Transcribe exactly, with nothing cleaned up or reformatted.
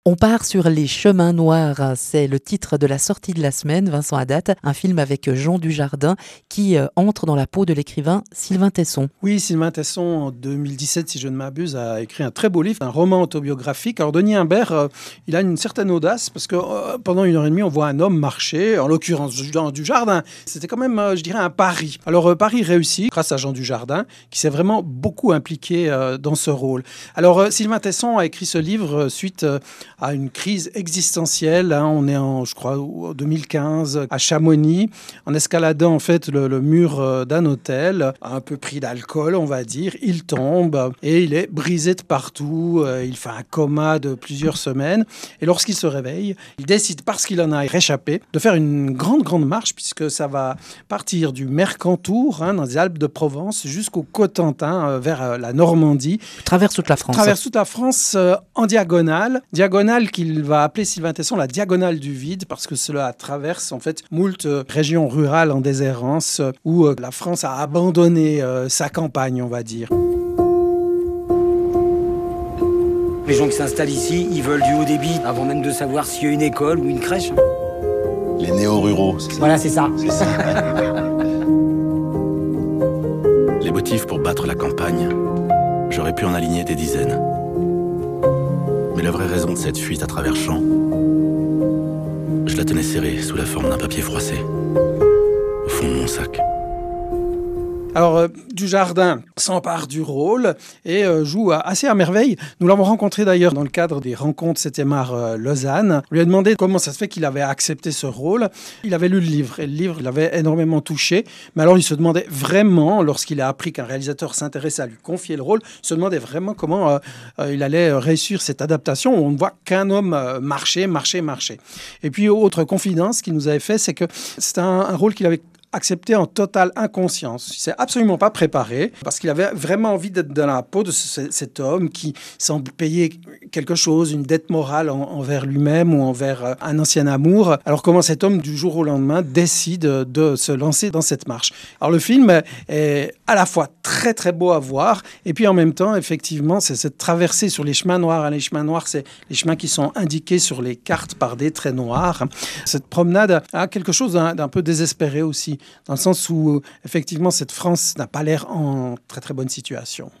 On part sur les chemins noirs, c'est le titre de la sortie de la semaine, Vincent Hadad, un film avec Jean Dujardin qui euh, entre dans la peau de l'écrivain Sylvain Tesson. Oui, Sylvain Tesson, en deux mille dix-sept, si je ne m'abuse, a écrit un très beau livre, un roman autobiographique. Alors Denis Imbert, euh, il a une certaine audace parce que euh, pendant une heure et demie, on voit un homme marcher, en l'occurrence Jean Dujardin. C'était quand même, euh, je dirais, un pari. Alors euh, pari réussi grâce à Jean Dujardin, qui s'est vraiment beaucoup impliqué euh, dans ce rôle. Alors euh, Sylvain Tesson a écrit ce livre euh, suite euh, à une crise existentielle. Hein. On est en, je crois, en deux mille quinze, à Chamonix, en escaladant en fait le, le mur d'un hôtel, un peu pris d'alcool, on va dire. Il tombe et il est brisé de partout. Il fait un coma de plusieurs semaines. Et lorsqu'il se réveille, il décide, parce qu'il en a réchappé, de faire une grande, grande marche, puisque ça va partir du Mercantour, hein, dans les Alpes de Provence, jusqu'au Cotentin, euh, vers la Normandie. Traverse toute la France. Traverse toute la France euh, en diagonale. Diagonale qu'il va appeler Sylvain Tesson la diagonale du vide, parce que cela traverse en fait moult euh, régions rurales en déshérence, euh, où euh, la France a abandonné euh, sa campagne, on va dire. Les gens qui s'installent ici, ils veulent du haut débit, avant même de savoir s'il y a une école ou une crèche. Les néo-ruraux, c'est ça? Voilà, c'est ça. C'est ça. Les motifs pour battre la campagne, j'aurais pu en aligner des dizaines. Mais la vraie raison de cette fuite à travers champs, je la tenais serrée sous la forme d'un papier froissé, au fond de mon sac. Alors, euh, Dujardin s'empare du rôle et euh, joue à, assez à merveille. Nous l'avons rencontré d'ailleurs dans le cadre des rencontres septième art euh, Lausanne. On lui a demandé comment ça se fait qu'il avait accepté ce rôle. Il avait lu le livre et le livre l'avait énormément touché. Mais alors, il se demandait vraiment, lorsqu'il a appris qu'un réalisateur s'intéressait à lui confier le rôle, il se demandait vraiment comment euh, euh, il allait réussir cette adaptation où on ne voit qu'un homme euh, marcher, marcher, marcher. Et puis, autre confidence qu'il nous avait fait, c'est que c'est un, un rôle qu'il avait accepté en totale inconscience. Il ne s'est absolument pas préparé parce qu'il avait vraiment envie d'être dans la peau de ce, cet homme qui semble payer quelque chose, une dette morale en, envers lui-même ou envers un ancien amour. Alors comment cet homme, du jour au lendemain, décide de se lancer dans cette marche. Alors le film est à la fois très très beau à voir et puis en même temps, effectivement, c'est cette traversée sur les chemins noirs. Les chemins noirs, c'est les chemins qui sont indiqués sur les cartes par des traits noirs. Cette promenade a quelque chose d'un, d'un peu désespéré aussi, dans le sens où, effectivement, cette France n'a pas l'air en très très bonne situation.